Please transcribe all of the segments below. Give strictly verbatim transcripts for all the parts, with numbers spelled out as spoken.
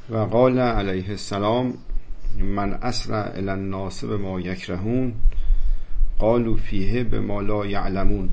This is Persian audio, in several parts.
و قال علیه السلام من اسرع الی الناس بما یکرهون قالوا فیه بما لا یعلمون.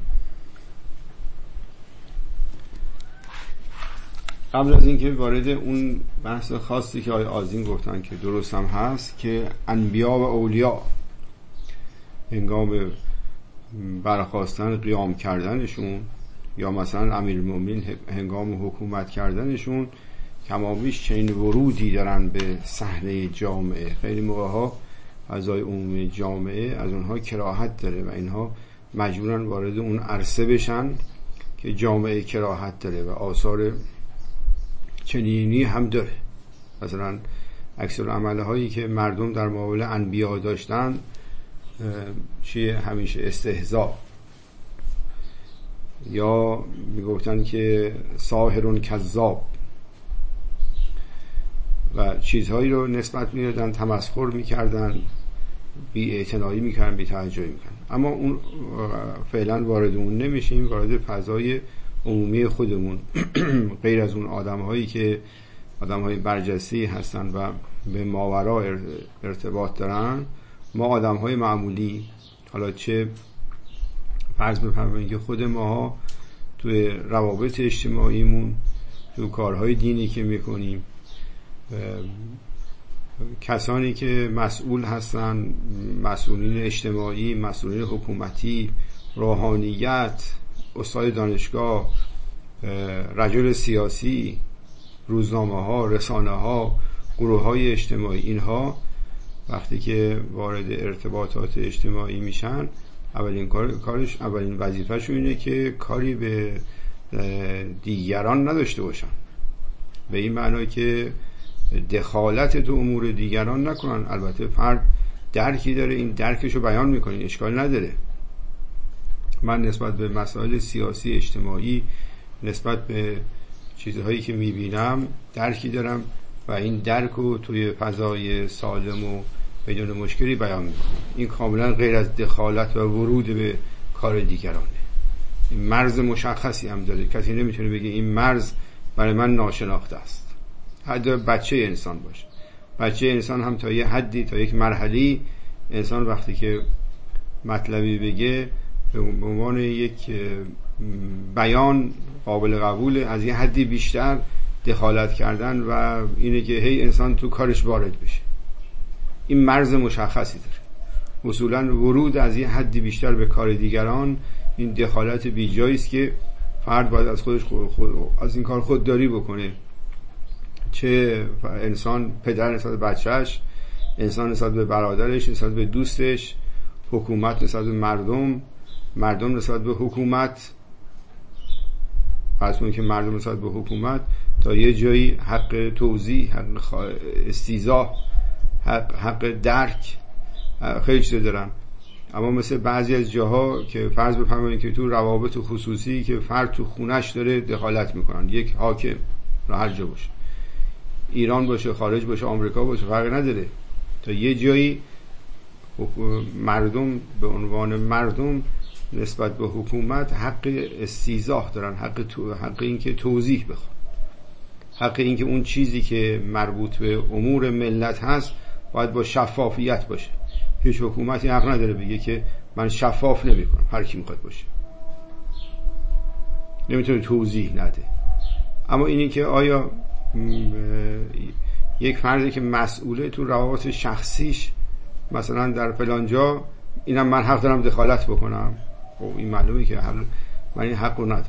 قبل از اینکه وارد اون بحث خاصی که آقای آذین گفتن که درست هم هست که انبیا و اولیاء هنگام برخاستن قیام کردنشون یا مثلا امیرالمومنین هنگام حکومت کردنشون کمابیش چنین ورودی دارن به صحنه جامعه. خیلی موقع ها فضای عمومی جامعه از اونها کراهت داره و اینها مجبورن وارد اون عرصه بشن که جامعه کراهت داره و آثار چنینی هم داره. مثلا اکثر عمله هایی که مردم در مقابل انبیا داشتن چیه؟ همیشه استهزاء، یا میگفتن که ساحر کذاب و چیزهایی رو نسبت میدادن، تمسخر میکردن، بی اعتنایی میکردن، بی توجهی میکردن. اما اون فعلا وارد اون نمیشیم، وارد فضای عمومی خودمون غیر از اون آدم هایی که آدم های برجسته هستن و به ماورا ارتباط دارن، ما آدم های معمولی، حالا چه فرض بفرمایید که خود ماها توی روابط اجتماعیمون، توی کارهای دینی که میکنیم، کسانی که مسئول هستن، مسئولین اجتماعی، مسئولین حکومتی، روحانیت، استاد دانشگاه، رجل سیاسی، روزنامه ها، رسانه ها، گروه های اجتماعی، اینها وقتی که وارد ارتباطات اجتماعی میشن اولین کار کارش اولین وظیفه‌ش اینه که کاری به دیگران نداشته باشن، به این معنی که دخالت تو امور دیگران نکنن. البته فرد درکی داره، این درکشو بیان میکنه، اشکال نداره. من نسبت به مسائل سیاسی اجتماعی، نسبت به چیزهایی که میبینم درکی دارم و این درکو توی فضای سالم و بدون مشکلی بیان میکنم. این کاملا غیر از دخالت و ورود به کار دیگرانه. این مرز مشخصی هم داره، کسی نمیتونه بگه این مرز برای من ناشناخته است. حتی بچه انسان باشه، بچه انسان هم تا یه حدی، تا یک مرحله انسان وقتی که مطلبی بگه به عنوان یک بیان قابل قبول، از یه حدی بیشتر دخالت کردن و اینه که هی انسان تو کارش وارد بشه. این مرز مشخصی داره. اصولا ورود از یه حدی بیشتر به کار دیگران این دخالت بیجایی است که فرد باید از خودش خود خود از این کار خودداری بکنه. چه انسان، پدر نسبت به بچهش، انسان نسبت به برادرش، نسبت به دوستش، حکومت نسبت به مردم، مردم نسبت به حکومت. پس اون که مردم نسبت به حکومت تا یه جایی حق توضیح، حق استیضاح، حق, حق درک، خیلی چیزا دارن. اما مثل بعضی از جاها که فرض بفرمایید که تو روابط خصوصی که فرد تو خونش داره دخالت میکنن، یک حاکم را هر جا باشه، ایران باشه، خارج باشه، آمریکا باشه، فرق نداره، تا یه جایی مردم به عنوان مردم نسبت به حکومت حق استیضاح دارن، حق تو، حق این که توضیح بخوان، حق این که اون چیزی که مربوط به امور ملت هست باید با شفافیت باشه. هیچ حکومتی حق نداره بگه که من شفاف نمی کنم، هر کی میخواد باشه، نمیتونه توضیح نده. اما اینی که آیا یک فردی که مسئوله تو روابط شخصیش مثلا در فلان جا، اینم من حق دارم دخالت بکنم، خب این معلومه که حق من این حق رو ندارم.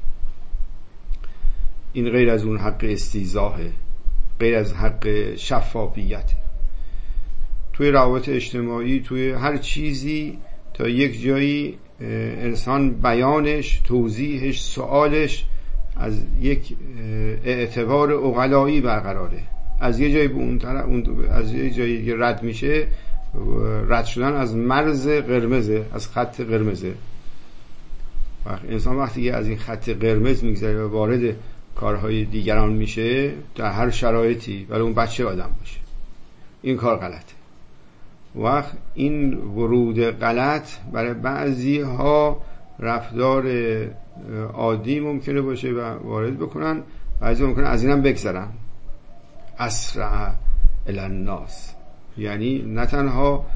این غیر از اون حق استیضاحه، غیر از حق شفافیت. توی روابط اجتماعی، توی هر چیزی تا یک جایی انسان بیانش، توضیحش، سوالش از یک اعتبار عقلایی برقراره. از یه جایی به اون طرف، از یه جایی که رد میشه، رد شدن از مرز قرمزه، از خط قرمزه. وقت انسان وقتی که از این خط قرمز میگذره و وارد کارهای دیگران میشه در هر شرایطی، ولی اون بچه آدم باشه، این کار غلطه. وقت این ورود غلط برای بعضی ها رفتار عادی ممکنه باشه و وارد بکنن، بعضی ممکنه از اینم بگذرن. اسرع الی الناس. یعنی نه تنها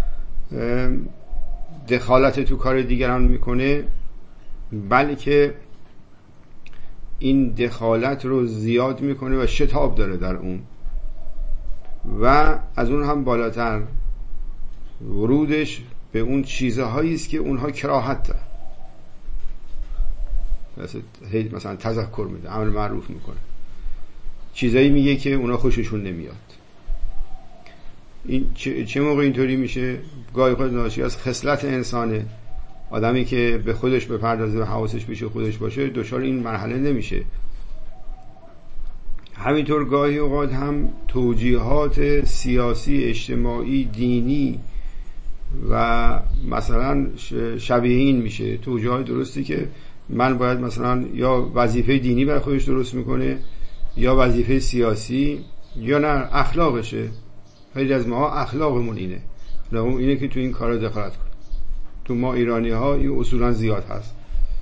دخالت تو کار دیگران میکنه، بلکه این دخالت رو زیاد میکنه و شتاب داره در اون، و از اون هم بالاتر ورودش به اون چیزهایی است که اونها کراهت دارن. مثلا تذکر میده، امر معروف میکنه، چیزایی میگه که اونا خوششون نمیاد. این چه موقع اینطوری میشه؟ گاهی خود ناشی از خصلت انسانه. آدمی که به خودش بپردازه و حواسش پیش خودش باشه دچار این مرحله نمیشه. همینطور گاهی اوقات هم توجیهات سیاسی، اجتماعی، دینی و مثلا شبیه این میشه. توجیهات درستی که من باید مثلا یا وظیفه دینی برای خودش درست میکنه، یا وظیفه سیاسی، یا نه اخلاقشه. خیلی از ما اخلاقمون اینه، اخلاقمون اینه که تو این کارا دخالت کنه. تو ما ایرانی ها این اصولا زیاد هست.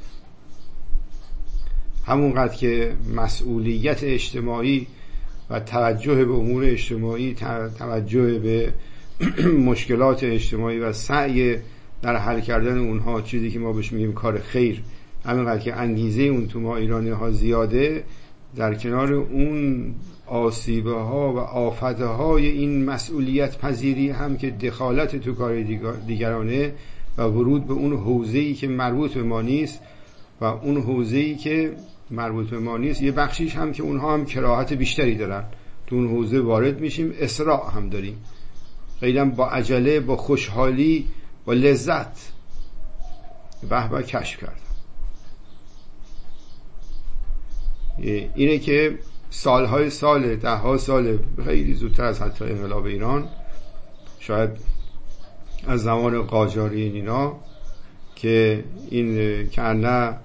همونقدر که مسئولیت اجتماعی و توجه به امور اجتماعی، توجه به مشکلات اجتماعی و سعی در حل کردن اونها، چیزی که ما بهش میگیم کار خیر، همینقدر که انگیزه اون تو ما ایرانی ها زیاده، در کنار اون آسیبه ها و آفته های این مسئولیت پذیری هم که دخالت تو کار دیگرانه و ورود به اون حوزه‌ای که مربوط به ما نیست، و اون حوزه‌ای که مربوط به ما نیست یه بخشیش هم که اونها هم کراهت بیشتری دارن، تو اون حوزه وارد میشیم، اسراع هم داریم، خیلی هم با عجله، با خوشحالی، با لذت به به کشف کردم. اینه که سالهای سال، ده ها سال، خیلی زودتر از حتی انقلاب ایران، شاید از زمان قاجاریین اینا، که این کنه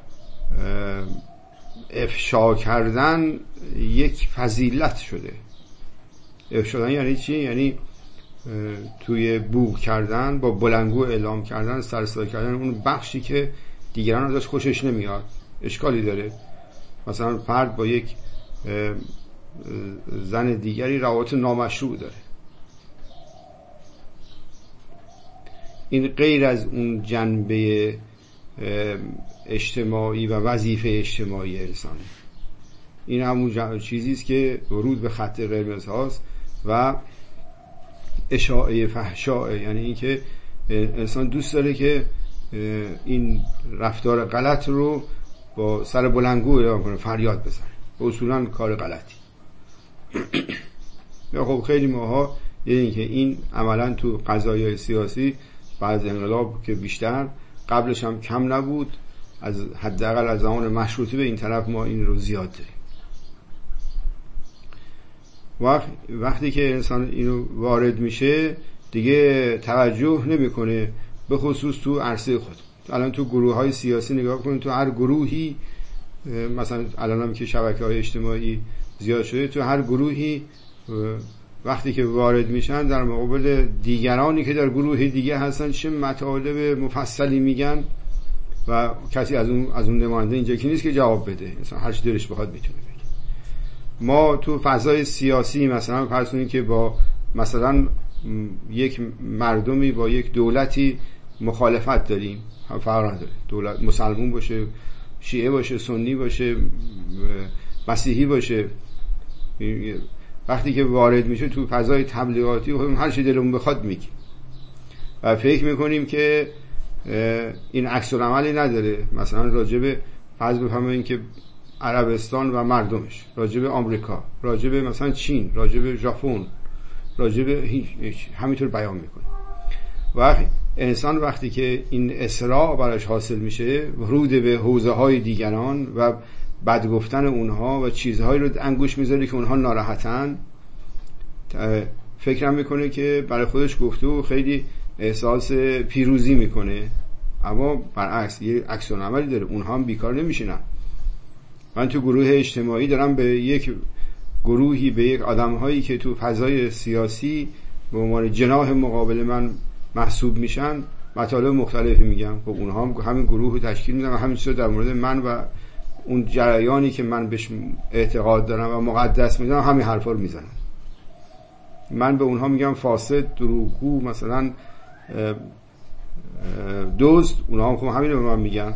افشا کردن یک فضیلت شده. افشا کردن یعنی چی؟ یعنی توی بوق کردن، با بلنگو اعلام کردن، سرصدا کردن اون بخشی که دیگران ازش خوشش نمیاد. اشکالی داره. مثلا فرد با یک زن دیگری روابط نامشروع داره، این غیر از اون جنبه اجتماعی و وظیفه اجتماعی انسانه. این همون چیزی است که ورود به خط قرمز هاست و اشاعه فحشاء، یعنی این که انسان دوست داره که این رفتار غلط رو با سر بلنگو اعلام کنه، فریاد بزنه، اصولا کار غلطی. یا خب خیلی ماها یعنی که این عملا تو قضایای سیاسی بعد انقلاب که بیشتر، قبلش هم کم نبود، از حداقل از زمان مشروطه به این طرف ما این رو زیاد داریم. وقت وقتی که انسان اینو وارد میشه دیگه توجه نمیکنه، به خصوص تو عرصه خود. الان تو گروه های سیاسی نگاه کنید، تو هر گروهی، مثلا الان هم که شبکه های اجتماعی زیاد شده، تو هر گروهی وقتی که وارد میشن در مقابل دیگرانی که در گروه دیگه هستن چه مطالب مفصلی میگن و کسی از اون از اون نماینده اینجا کی نیست که جواب بده، مثلا هر چی دلش بخواد میتونه بگه. ما تو فضای سیاسی مثلا فرض کنید که با مثلا یک مردمی با یک دولتی مخالفت داریم، هم فرق نداره، دولت مسلمان باشه، شیعه باشه، سنی باشه، مسیحی باشه، وقتی که وارد میشه تو فضای تبلیغاتی هر چی دلمون بخواد میگیم و فکر میکنیم که این عکس العملی نداره. مثلا راجب فرض بفرمایید که عربستان و مردمش، راجب آمریکا، راجب مثلا چین، راجب ژاپن، راجب همینطور بیان میکنه. و انسان وقتی که این اسراع براش حاصل میشه، ورود به حوزه های دیگران و بد گفتن اونها و چیزهایی رو انگوش میذاره که اونها ناراحتن، فکرم میکنه که برای خودش گفته و خیلی احساس پیروزی میکنه، اما برعکس یه عکس العملی داره. اونها هم بیکار نمیشینن. من تو گروه اجتماعی دارم به یک گروهی، به یک آدمهایی که تو فضای سیاسی به عنوان جناح مقابل من محسوب میشن مطالب مختلفی میگم. خب اونها هم همین گروه رو تشکیل میدن و همین چیزا در مورد من و اون جریانی که من بهش اعتقاد دارم و مقدس میدونم همین حرفا رو میزنن. من به اونها میگم فاسد، دروغگو، مثلا دزد، اونها هم خب همین رو به من میگن.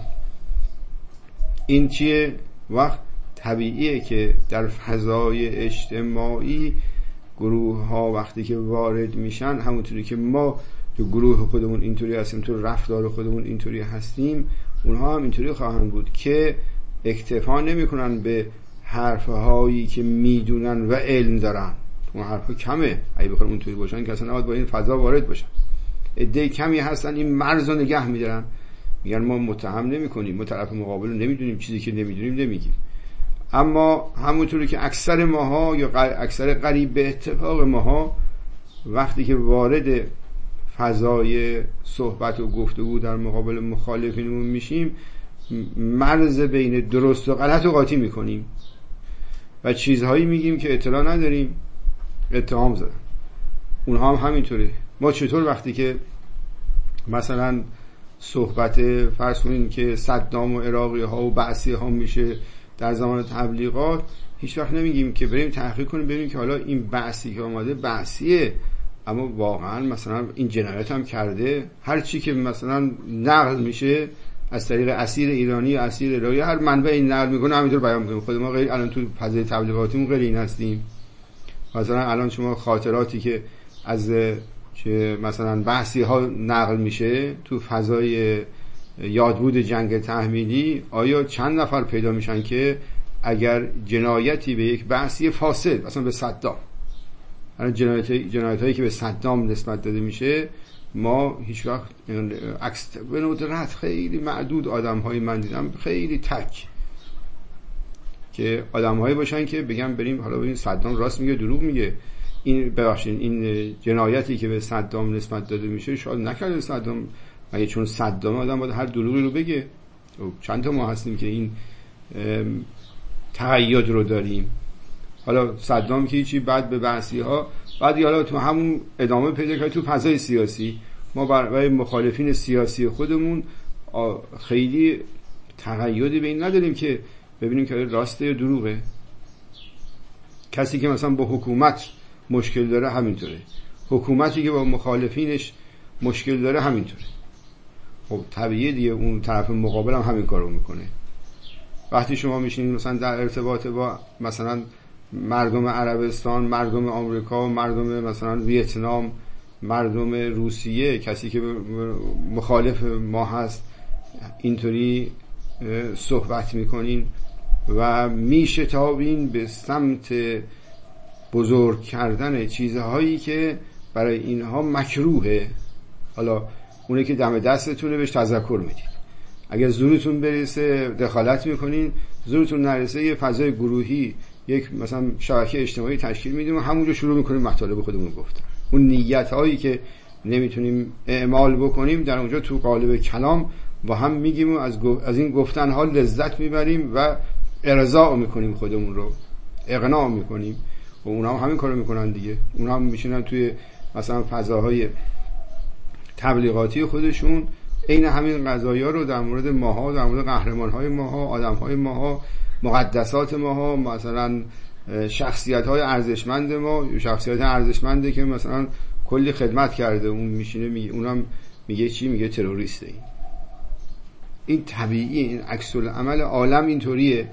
این چیه؟ وقت طبیعیه که در فضای اجتماعی گروه ها وقتی که وارد میشن، همونطوری که ما تو گروه خودمون اینطوری هستیم، تو رفتار خودمون اینطوری هستیم، اونها هم اینطوری خواهند بود که اکتفا نمیکنن به حرفهایی که میدونن و علم دارن. اون حرفا کمه، اگه بخوام اونطوری باشن که اصلا نباید با این فضا وارد باشن. عده کمی هستن این مرز رو نگه میدارن، میگن ما متهم نمیکنیم، ما طرف مقابل رو نمیدونیم، چیزی که نمیدونیم نمیگیم. اما همونطوری که اکثر ماها یا اکثر قریب به اتفاق ماها وقتی که وارد فضای صحبت و گفتگو در مقابل مخالفینمون میشیم، مرز بین درست و غلط رو قاطی میکنیم و چیزهایی میگیم که اطلاع نداریم، اتهام زدن. اونها هم همینطوره. ما چطور وقتی که مثلا صحبت فرض کنیم که صدام و عراقی ها و بعثی ها میشه در زمان تبلیغات، هیچ وقت نمیگیم که بریم تحقیق کنیم ببینیم که حالا این بعثی که آماده بعثیه، اما واقعا مثلا این جنایت هم کرده. هر چی که مثلا نقل میشه از طریق اسیر ایرانی یا اسیر عراقی، هر منبع این نقل میکنه همینطور بیان میکنه. خود ما غیر الان تو فضای تبلیغاتیمون غیر این هستیم. مثلا الان شما خاطراتی که از که مثلا بحثی ها نقل میشه تو فضای یادبود جنگ تحمیلی، آیا چند نفر پیدا میشن که اگر جنایتی به یک بحثی فاسد، مثلا به صدام، الان جنایت جنایت هایی که به صدام نسبت داده میشه، ما هیچ وقت عکس به ندرت خیلی معدود آدم هایی من دیدم، خیلی تک که آدم هایی باشن که بگم بریم حالا ببین صدام راست میگه دروغ میگه، این ببخشید این جنایتی که به صدام نسبت داده میشه شاید نکرده صدام، مگه چون صدام آدم باید هر دروغی رو بگه؟ چند تا ما هستیم که این تقید رو داریم. حالا صدام که هیچی، بعد به بعثی ها، بعد حالا تو همون ادامه پیدا کرد تو فضای سیاسی. ما برای مخالفین سیاسی خودمون خیلی تقییدی به این نداریم که ببینیم که راسته یا دروغه. کسی که مثلا با حکومت مشکل داره همینطوره، حکومتی که با مخالفینش مشکل داره همینطوره. خب طبیعیه دیگه اون طرف مقابل هم همین کارو میکنه. وقتی شما میشینید مثلا در ارتباط با مثلا مردم عربستان، مردم آمریکا، مردم مثلا ویتنام، مردم روسیه، کسی که مخالف ما هست اینطوری صحبت میکنین و میشتابین به سمت بزرگ کردن چیزهایی که برای اینها مکروهه. حالا اونه که دم دستتونه بهش تذکر میدید، اگر زورتون برسه دخالت میکنین، زورتون نرسه یه فضای گروهی، یک مثلا شبکه اجتماعی تشکیل میدیم و همونجا شروع میکنیم مطالب خودمون گفتن. اون نیت هایی که نمیتونیم اعمال بکنیم در اونجا تو قالب کلام با هم میگیم و از, از این گفتن ها لذت میبریم و ارضاء میکنیم، خودمون رو اقناع میکنیم و اونا هم همین کارو میکنن دیگه. اونا هم میشینن توی مثلا فضاهای تبلیغاتی خودشون عین همین قضایا رو در مورد ماها، در مورد قهرمان‌های ماها، آدم‌های ماها، مقدسات ماها، مثلا شخصیت‌های ارزشمند ما، شخصیت ارزشمنده که مثلا کلی خدمت کرده، اون میشینه میگه، اونم میگه چی؟ میگه تروریسته. این این طبیعیه، این عکس العمل عالم اینطوریه.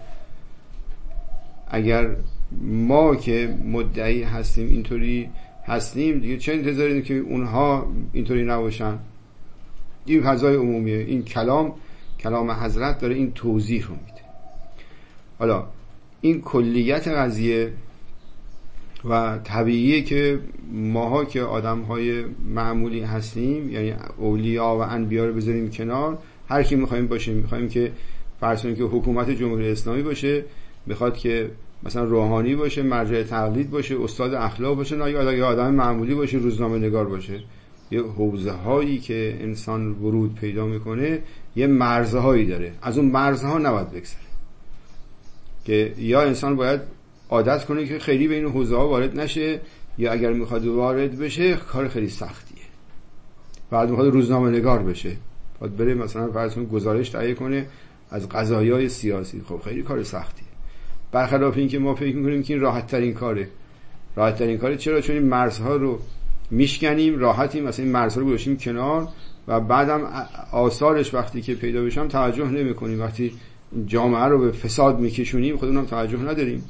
اگر ما که مدعی هستیم اینطوری هستیم دیگه، چه انتظاری داریم که اونها اینطوری نباشن؟ این فضای عمومیه. این کلام کلام حضرت داره این توضیح رو میده. حالا این کلیت قضیه و طبیعیه که ماها که آدم‌های معمولی هستیم، یعنی اولیا و انبیا رو بذاریم کنار، هر کی می‌خوایم باشیم، می‌خوایم که فرض کنیم که حکومت جمهوری اسلامی باشه، میخواد که مثلا روحانی باشه، مرجع تقلید باشه، استاد اخلاق باشه، نه یا آدم معمولی باشه، روزنامه نگار باشه. یه حوزه هایی که انسان ورود پیدا میکنه یه مرزهایی داره، از اون مرزها نباید بگذره، که یا انسان باید عادت کنه که خیلی به این حوزه ها وارد نشه، یا اگر میخواد وارد بشه کار خیلی سختیه. بعد میخواد روزنامه نگار بشه، باید بره مثلا فرض کنید گزارش تهیه کنه از قضایای سیاسی، خب خیلی کار سختیه. برخلاف این که ما فکر میکنیم که این راحت ترین کاره، راحت ترین کاره. چرا؟ چون این مرزها رو میشکنیم، راحتیم، مثلا این مرزها رو گذاشتیم کنار و بعدم آثارش وقتی که پیدا بشم توجه نمی‌کنیم. وقتی جامعه رو به فساد میکشونیم خودمون توجه نداریم.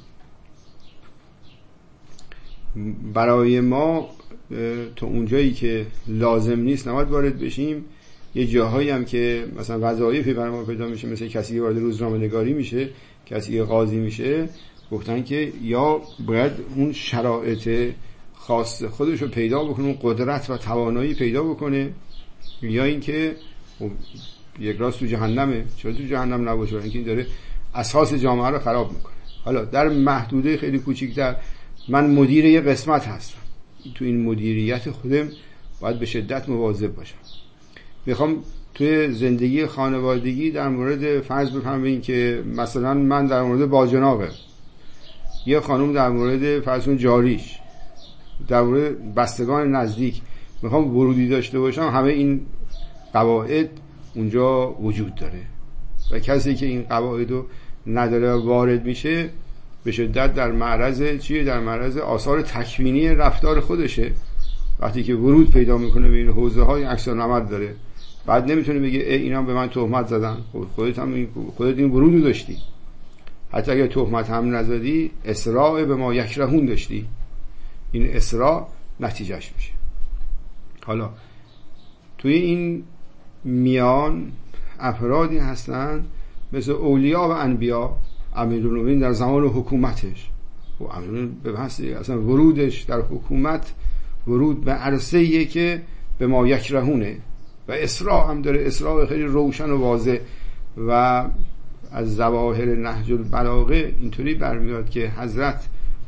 برای ما تا اونجایی که لازم نیست نباید وارد بشیم. یه جاهایی هم که مثلا وظایفی برای ما پیدا میشه، مثل کسی که وارد روزنامه‌نگاری میشه، کسی که قاضی میشه، گفتن که یا باید اون شرایط خاص خودش رو پیدا بکنه، اون قدرت و توانایی پیدا بکنه، یا اینکه یک راست تو جهنمه. چرا تو جهنم نباشه؟ اینکه این داره اساس جامعه رو خراب میکنه. حالا در محدوده خیلی کوچیک‌تر من مدیر یه قسمت هستم، تو این مدیریت خودم باید به شدت مواظب باشم. میخوام توی زندگی خانوادگی در مورد فرض بفهمین که مثلا من در مورد باجناقه، یه خانم در مورد فرض کن جاریش، در مورد بستگان نزدیک میخوام ورودی داشته باشم، همه این قواعد اونجا وجود داره و کسی که این قواعد رو نداره وارد میشه به شدت در معرض چیه؟ در معرض آثار تکوینی رفتار خودشه. وقتی که ورود پیدا میکنه به این حوزه های عکس العمل داره، بعد نمیتونه بگه ای اینا به من تهمت زدن. خودت هم این خودت این ورودو داشتی، حتی اگه تهمت هم نزدی اسراء به ما یکرهون داشتی. این اسراء نتیجهش میشه. حالا توی این میان افرادی هستن مثل اولیاء و انبیا. امیرالمومنین در زمان حکومتش و امیرالمومنین به بحث اصلا ورودش در حکومت ورود به عرصه‌ایه که به ما یکرهونه و اسراء هم داره، اسراء خیلی روشن و واضح. و از ظواهر نهج البلاغه اینطوری برمیاد که حضرت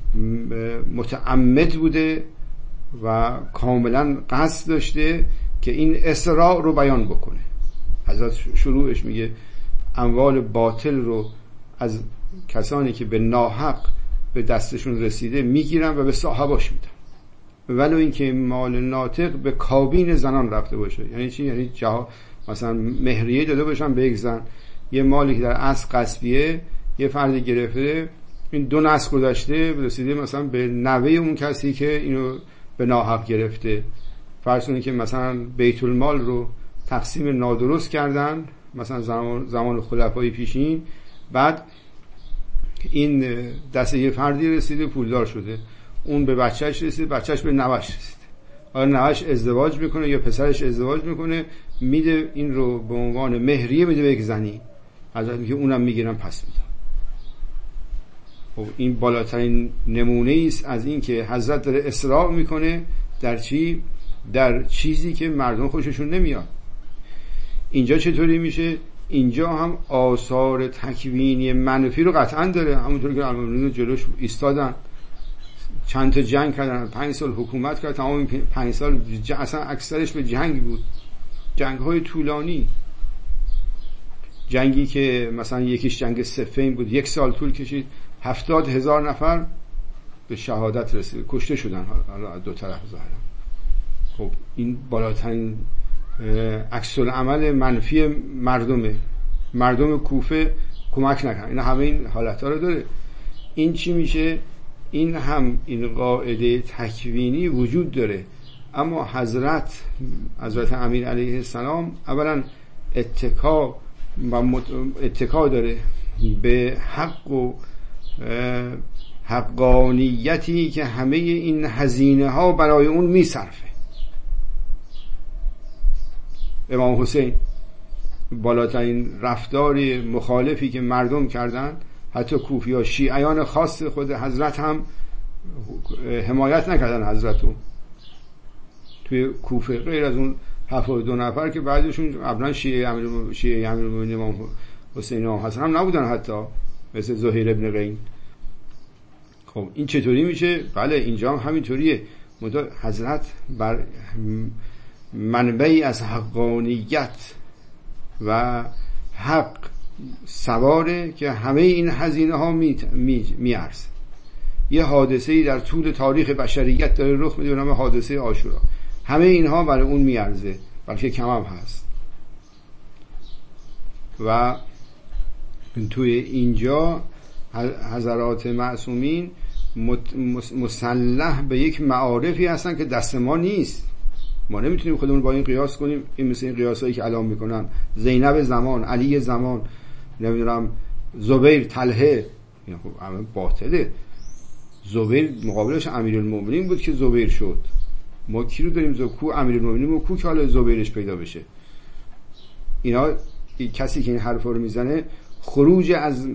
متعمد بوده و کاملا قصد داشته که این اسراء رو بیان بکنه. حضرت شروعش میگه اموال باطل رو از کسانی که به ناحق به دستشون رسیده میگیرن و به صاحباش میدن، ولو اینکه مال ناطق به کابین زنان رفته باشه. یعنی چی؟ یعنی جا مثلا مهریه داده باشن به یک زن، یه مالی که در اصل غصبیه یه فردی گرفته، این دو نسل گذشته رسیده مثلا به نوه اون کسی که اینو به ناحق گرفته. فرض کنید که مثلا بیت المال رو تقسیم نادرست کردن، مثلا زمان زمان خلفای پیشین، بعد این دست یه فردی رسیده پولدار شده، اون به بچهش رسید، بچهش به نوش رسید، حالا نوش ازدواج میکنه یا پسرش ازدواج میکنه، میده این رو به عنوان مهریه میده به یک زنی، حضرت میگه اونم میگیرن پس میدن. خب این بالاترین نمونه است از این که حضرت داره اسراء میکنه در چی؟ در چیزی که مردم خوششون نمیاد. اینجا چطوری میشه؟ اینجا هم آثار تکوینی منفی رو قطعا داره. همونطور که امیرالمومنین جلوش ایستادن، چند تا جنگ کردن، پنج سال حکومت کرد، تمام این پنج سال اصلا اکثرش به جنگ بود، جنگ های طولانی. جنگی که مثلا یکیش جنگ صفین بود، یک سال طول کشید، هفتاد هزار نفر به شهادت رسید، کشته شدن حالا دو طرف ظاهرا. خب این بالاترین عکس العمل منفی مردمه. مردم کوفه کمک نکردن. این همه این حالت‌ها رو داره. این چی میشه؟ این هم این قاعده تکوینی وجود داره، اما حضرت حضرت امیر علیه السلام اولا اتکا و اتکا داره به حق و حقانیتی که همه این هزینه ها برای اون میصرفه. امام حسین بالاترین رفتار مخالفی که مردم کردن، حتی کوفی‌ها شیعیان خاص خود حضرت هم حمایت نکردن حضرتو توی کوفه، غیر از اون هفتاد و دو نفر که بعدشون قبلا شیعه امیر شیعه امیرالمومنین امام حسین و حسن هم نبودن، حتی مثل زهیر ابن قین. خب این چطوری میشه؟ بله اینجا هم همینطوریه. حضرت بر منبعی از حقانیت و حق سواره که همه این هزینه ها می میارزه. یه حادثه‌ای در طول تاریخ بشریت داره رخ میده به نام حادثه عاشورا، همه اینها برای اون میارزه، بلکه کم هم هست. و توی اینجا حضرات معصومین مسلح به یک معارفی هستن که دست ما نیست. ما نمیتونیم خودمون با این قیاس کنیم. این مثل این قیاسایی که الان میکنن، زینب زمان، علی زمان، نمیدونم زبیر، طلحه، این خب همه باطله. زبیر مقابلش امیرالمومنین بود که زبیر شد. ما کی رو داریم؟ زکو امیرالمومنین و کو که حالا زبیرش پیدا بشه. اینا کسی که این حرفا رو میزنه خروج از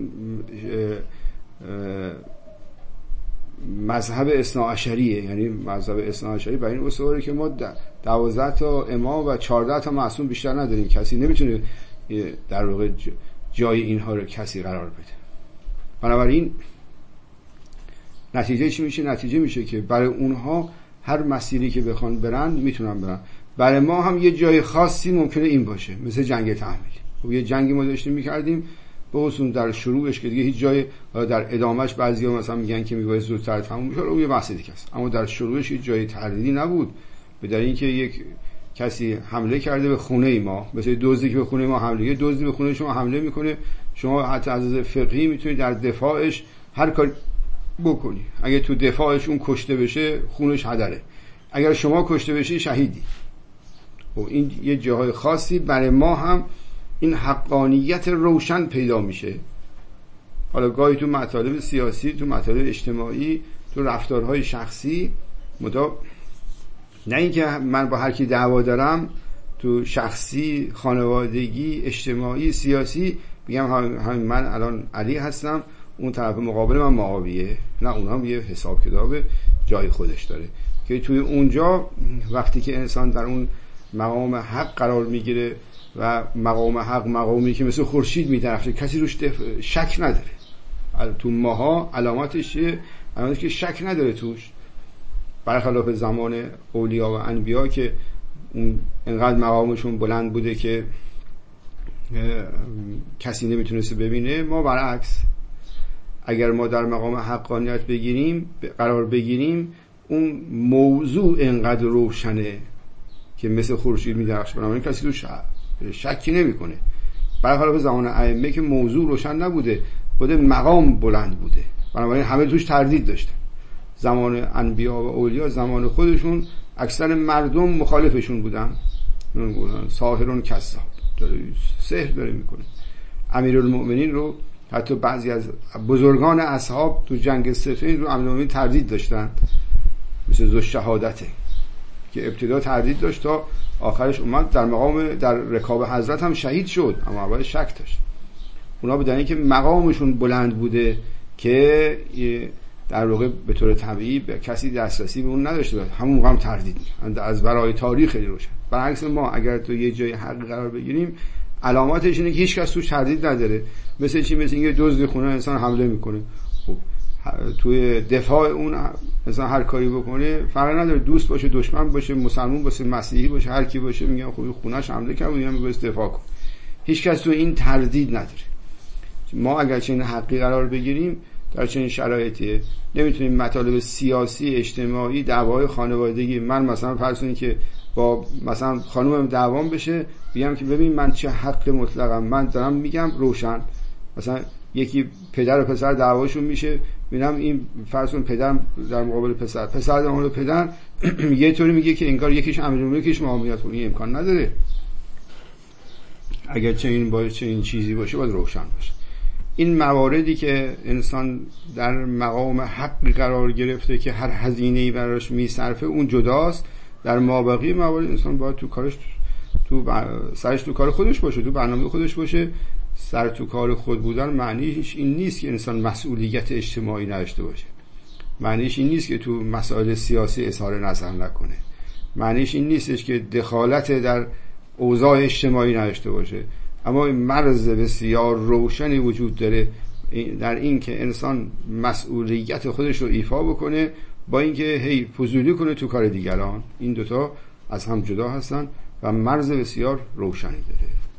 مذهب اثناعشریه. یعنی مذهب اثناعشری برای این اصوله که ما دوازده تا امام و چهارده تا معصوم بیشتر نداریم. کسی نمیتونه در واقع جای اینها رو کسی قرار بده. بنابراین نتیجه چی میشه؟ نتیجه میشه که برای اونها هر مسیری که بخوان برن میتونن برن. برای ما هم یه جای خاصی ممکنه این باشه، مثل جنگ تحمیل. خب یه جنگی ما داشتیم میکردیم، به خصوص در شروعش که دیگه هیچ جای، در ادامهش بعضیا مثلا میگن که میباید زودتر تموم بشه، اون یه بحث دیگه است. اما در شروعش هیچ جای تردیدی نبود. به دلیل اینکه یک کسی حمله کرده به خونه ما، مثل دزدی که به خونه ما حمله، یه دزدی به خونه شما حمله میکنه، شما حتی از فقهی میتونید در دفاعش هر کاری بکنی. اگه تو دفاعش اون کشته بشه خونش هدره، اگر شما کشته بشی شهیدی. و این یه جاهای خاصی برای ما هم این حقانیت روشن پیدا میشه. حالا گاهی تو مطالب سیاسی، تو مطالب اجتماعی، تو رفتارهای شخصی، مدا نه اینکه من با هر کی دعوا دارم تو شخصی، خانوادگی، اجتماعی، سیاسی بگم همین من الان علی هستم، اون طرف مقابل من معاویه. نه، اون هم یه حساب کتاب جای خودش داره که توی اونجا وقتی که انسان در اون مقام حق قرار میگیره و مقام حق مقامی که مثل خورشید میدرخشه، کسی روش شک نداره. تو ماها علاماتش چیه؟ علاماتش که شک نداره توش، برخلاف زمان اولیا و انبیا که اون انقدر مقامشون بلند بوده که کسی نمیتونسته ببینه. ما برعکس، اگر ما در مقام حقانیت بگیریم قرار بگیریم، اون موضوع انقدر روشنه که مثل خورشید میدرخشه، بنابراین کسی رو شکی نمیکنه. برخلاف زمان ائمه که موضوع روشن نبوده، خود مقام بلند بوده، بنابراین همه توش تردید داشتن. زمان انبیا و اولیا زمان خودشون اکثر مردم مخالفشون بودن، میگن ساحرون کذاب، داره سحر داره میکنه. امیرالمومنین رو حتی بعضی از بزرگان اصحاب تو جنگ صفین رو امیرالمومنین تردید داشتن، مثل ذوالشهادته که ابتدا تردید داشت تا آخرش اومد در مقام در رکاب حضرت هم شهید شد، اما اول شک داشت. اونا بدن اینکه مقامشون بلند بوده که در واقع به طور طبیعی به کسی دسترسی به اون نداشته باشه، همون موقع هم تردید می‌کنه. از برای تاریخ خیلی روشن. برعکس ما اگر تو یه جای حق قرار بگیریم، علاماتش اینه که هیچ کس توش تردید نداره. مثل چی؟ مثل اینکه دزد خونه انسان حمله میکنه، خب توی دفاع اون مثلا هر کاری بکنه فرق نداره، دوست باشه، دشمن باشه، مسلمان باشه، مسیحی باشه، هر کی باشه، میگن خب خونه‌اش حمله کرد، میگن میگه دفاع کن. هیچ کس تو این تردید نداره. ما اگر چنین حقی قرار بگیریم در چنین شرایطی نمیتونیم مطالب سیاسی، اجتماعی، دعوای خانوادگی، من مثلا فرض کنید که با مثلا خانومم دعوام بشه، بگم که ببین من چه حق مطلقم، من دارم میگم روشن. مثلا یکی پدر و پسر دعواشون میشه، میبینم این فرض کن پدر در مقابل پسر، پسر در مقابل پدر یه طوری میگه که انگار یکیش امیرالمومنین یکیش معاویه. خب این امکان نداره. اگر چنین باشه، چنین چیزی باشه، باید روشن باشه. این مواردی که انسان در مقام حق قرار گرفته که هر هزینه‌ای براش میصرفه اون جداست. در مابقی موارد انسان باید تو کارش تو سرش تو کار خودش باشه، تو برنامه خودش باشه. سر تو کار خود بودن معنیش این نیست که انسان مسئولیت اجتماعی نداشته باشه. معنیش این نیست که تو مسائل سیاسی اظهار نظر نکنه. معنیش این نیستش که دخالت در اوضاع اجتماعی نداشته باشه. اما این مرز بسیار روشنی وجود داره در این که انسان مسئولیت خودش رو ایفا بکنه با اینکه هی فضولی کنه تو کار دیگران. این دوتا از هم جدا هستن و مرز بسیار روشنی داره.